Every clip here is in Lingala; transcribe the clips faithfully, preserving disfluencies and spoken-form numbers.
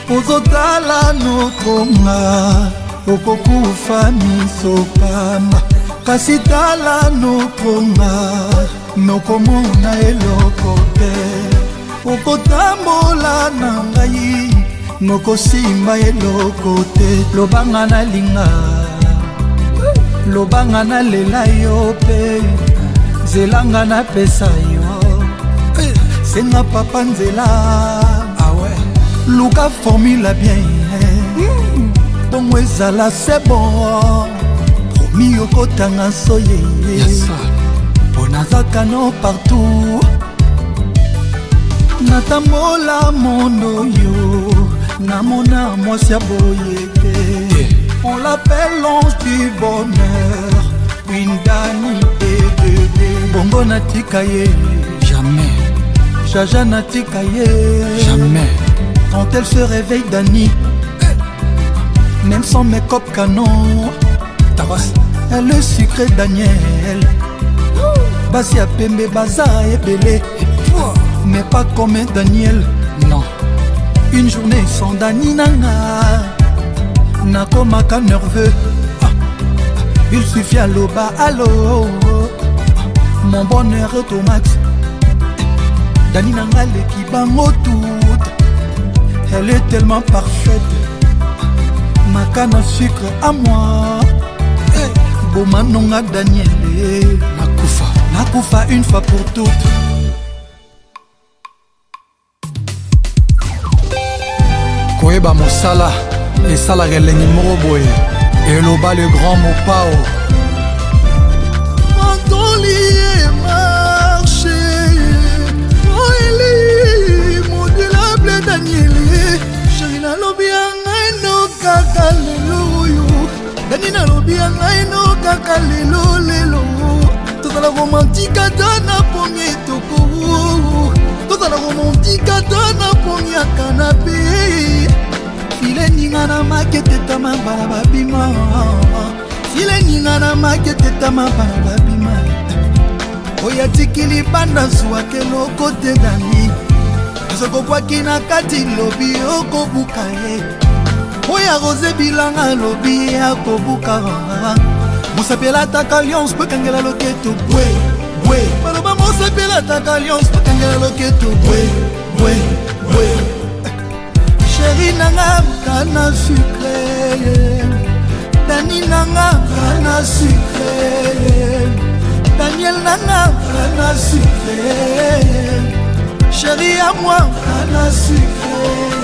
ozotala nokonga okokufa misopamba kasi tala nokonga nokomona eloko te okotambola na ngai nokosimba eloko te lobanga na linga lobanga na lela yo pe zelanga na pesa yo senga papa nzela awe luka formula bien bongo ezala c'est bon promis okotanga soye mpo nazaka no partout natambola mondo yo namona mwasi ya boye te on l'appelle l'ange du bonheur une dani et bébé bongo natika ye jamais jaja natika ye jamais quand elle se réveille Dani même sans make-up canon tabas elle est sucré Daniel basi ya pembe baza ebele mais pas comme Daniel non une journée sans Dani nanga nakomaka nerveux ah. Il suffit à l'oba allo mon bonheur est au max Dani nanga l'équibango tout elle est tellement parfaite ma canne à sucre à moi hey. Bomanonga Daniel nakufa nakufa une fois pour toutes koyeba mosala esalaka elengi moko boye eloba le grand mopao antoli e marché oeli modulable Daniel chéri nalobi ya ngai no kaka lelo oyo Dani nalobi ya ngai no kaka lelo lelo tozala romantique ata na pongi etoko tozala romantique ata na pongi ya kanape file ninga na makete tama bana babima file ninga na makete tama bana babima oya tikili banda zwake loko te Dani azokobwaki na kati lobi okobuka ye oya rose bilanga lobi akobuka mosapela ataka alliance mpo kangela loketo bwe bwe baloba mosapela ataka alliance mpo kangela loketo bwe bwe bwe chéri nanga kana sucré Dani nanga kana sucré Daniel nanga kana sucré chéri à moi kana sucré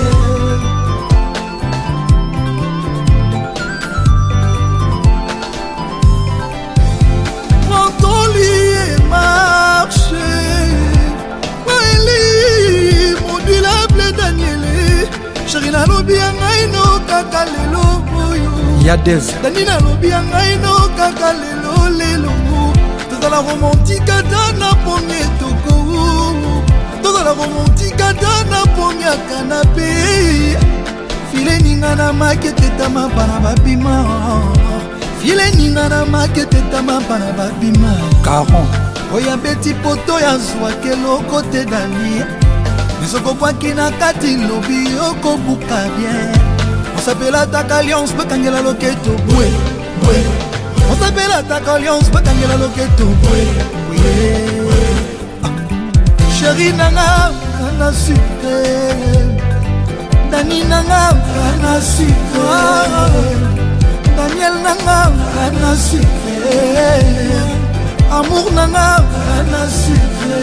chéri nalobi ya ngai no kaka lelo boyo ya des Dani nalobi ya ngai no kaka lelo lelo tozala romantique ata na pongi etoko tozala romantique ata na pongi ya kanape file ninga na makete tama bana babima file ninga na makete tama bana babima caron oya beti poto ya zwake loko te Dani nisokobwaki na kati lobi okobuka bien osapela ataka alliance bakangela loketo bwe bwe osapela ataka alliance bakangela loketo bwe bwe chéri nanga kana sucré Dani nanga kana sucré Daniel nanga kana sucré amour nanga kana sucré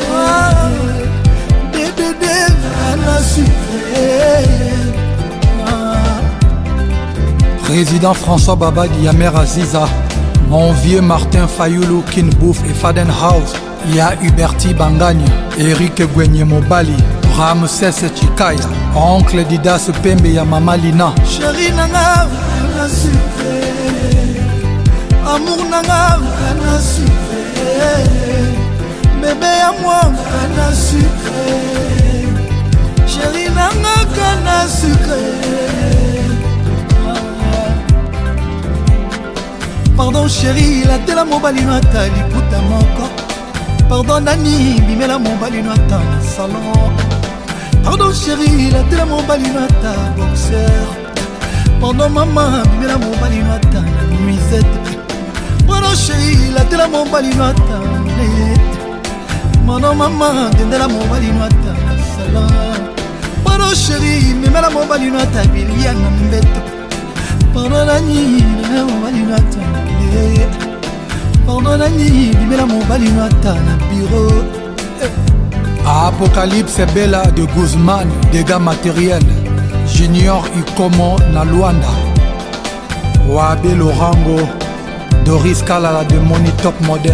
Président François Babadi, Yamer Aziza, mon vieux Martin Fayoulou, Kinbouf et Fadenhouse, Ya Huberti Bangagne, Eric Gwenye Mobali, Ramses Chikaya, Oncle Didas Pembe ya Mama Lina. Chéri nanga, kana sucré, amour nanga, kana sucré, bébé à moi, kana sucré. Chéri nanga kana sucré. Pardon chéri, la tela mobali no atali puta moko. Pardon Dani, bimela mobali no atali salon. Pardon chérie, la tela mobali nata boxeur. Pardon maman, bimela mobali nata nuisette. Pardon chérie, la tela mobali nata net. Pardon maman, dendela mobali nata salon. Pardon chérie, memela mobali nata bilia na mbeto. Pardon nani, memela mobali nata net. Pardon nani, bimela mobali nata na bureau. Apocalypse Bella de Guzman, dégâts matériels. Junior Ikomo na Luanda. Wabe Lorango, Doris Kalala de Money Top Model.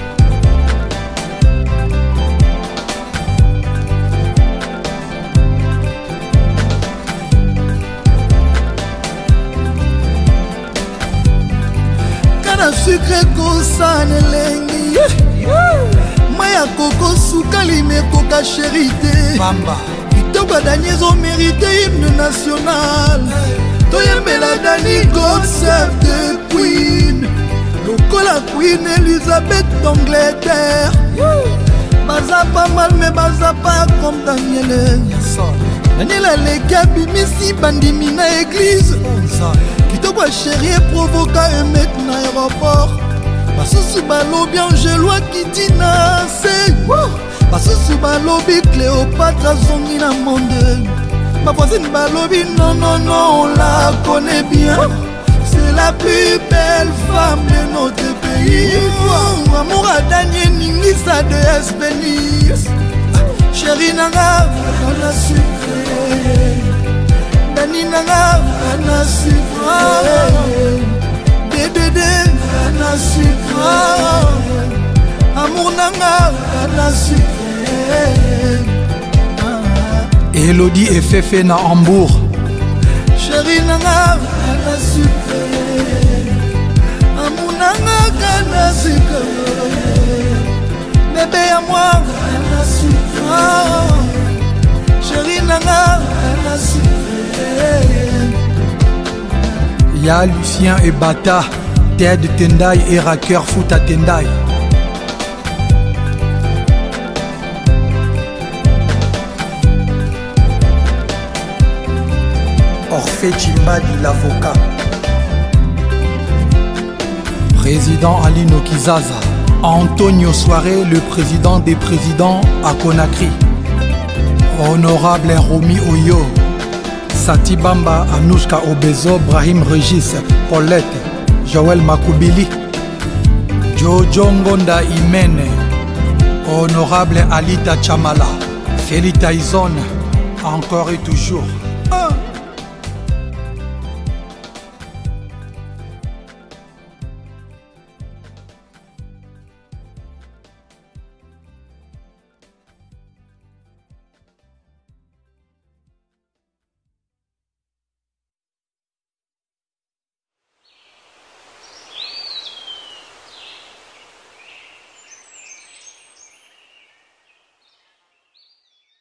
Kana sucre kosane lengi. Maya koko sukali me koka chérité. Bamba Kitoko Dani zo mérité hymne national. Toyembela Dani God save the Queen. Lokola Queen Elizabeth d'Angleterre. Baza pas mal mais baza pas comme Daniel. Daniel Aleka bimisi bandimi na église. Kitoko chéri provoca un mec na aéroport. Basusu balobi Angelois Kitina se Basusu balobi Cléopâtre zongi na monde. Ma voisine balobi non non non on la connaît bien. C'est la plus belle femme de notre pays. Amour à Daniel Ningisa de Espénis. Chéri nanga ana sucré. Dani nanga ana sucré. Dédé ana sucré. Amour nanga ana sucré. Elodie et Fefe na Hambourg. Chéri nanga ana sucré. Amour nanga ana sucré. Bébé à moi ana sucré. Chéri nanga ana sucré. Ya Lucien et Bata, Ted Tendai et Racker Foot à Tendai. Orphée Chimbadi l'avocat. Président Alino Kizaza. Antonio Soare, le président des présidents à Conakry. Honorable Romy Oyo. Sati Bamba, Anouchka Obezo, Brahim Regis, Paulette, Joël Makoubili, Jojo Ngonda Imene, Honorable Alita Chamala, Félix Tyson, encore et toujours.